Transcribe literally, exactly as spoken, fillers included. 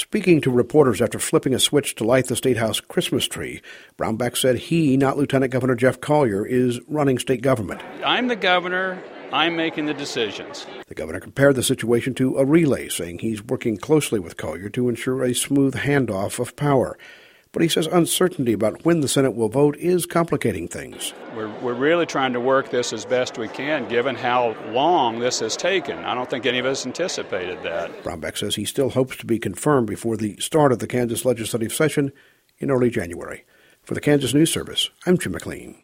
Speaking to reporters after flipping a switch to light the State House Christmas tree, Brownback said he, not Lieutenant Governor Jeff Colyer, is running state government. I'm the governor. I'm making the decisions. The governor compared the situation to a relay, saying he's working closely with Colyer to ensure a smooth handoff of power. But he says uncertainty about when the Senate will vote is complicating things. We're, we're really trying to work this as best we can, given how long this has taken. I don't think any of us anticipated that. Brownback says he still hopes to be confirmed before the start of the Kansas legislative session in early January. For the Kansas News Service, I'm Jim McLean.